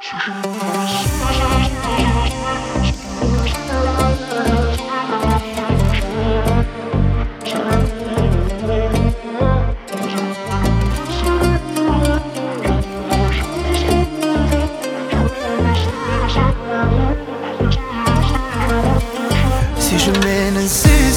Menің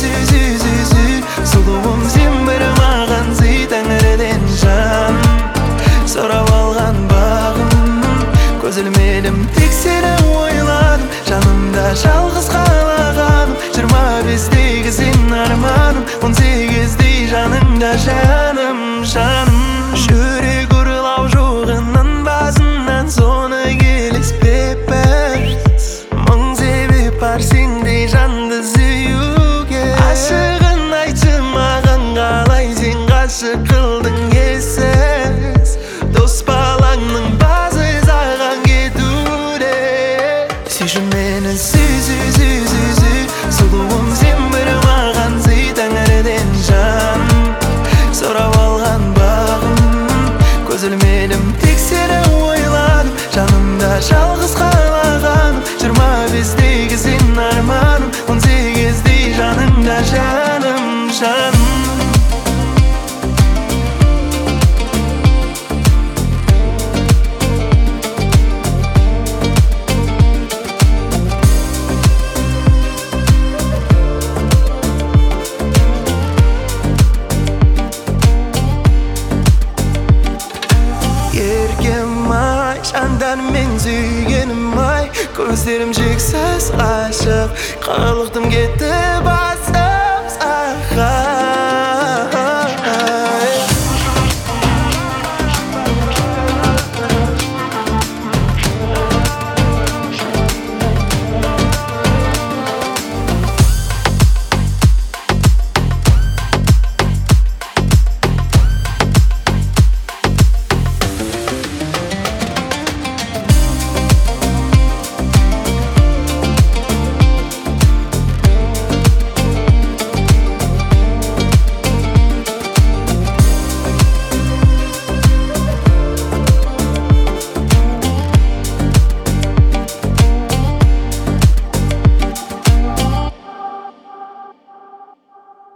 сұлуым сен бір маған сый тәңірден жан сұрап алған бағым көз ілмедім тек сені ойладым жанымда жалғыз қалағаным 25-тегі сен арманым 18-дей жаныңда жаным жүрек ұрлау жоғынан басынан соны келіспеппін мың себеп бар сендей жанды сүюге ашығын айтшы маған қалай сен ғашық қылдың ессіз дос балаңның басы саған кетуде сүйші мені сұлуым сен бір маған сый тәңірден жан сұрап алған бағым көз ілмедім тек сені ойладым жанымда жалғыз қалағаным 25-тегі сен арманым 18-дей жаныңда жаным жандан мен сүйгенім ай көздерім шексіз ғашық қылықтым кетті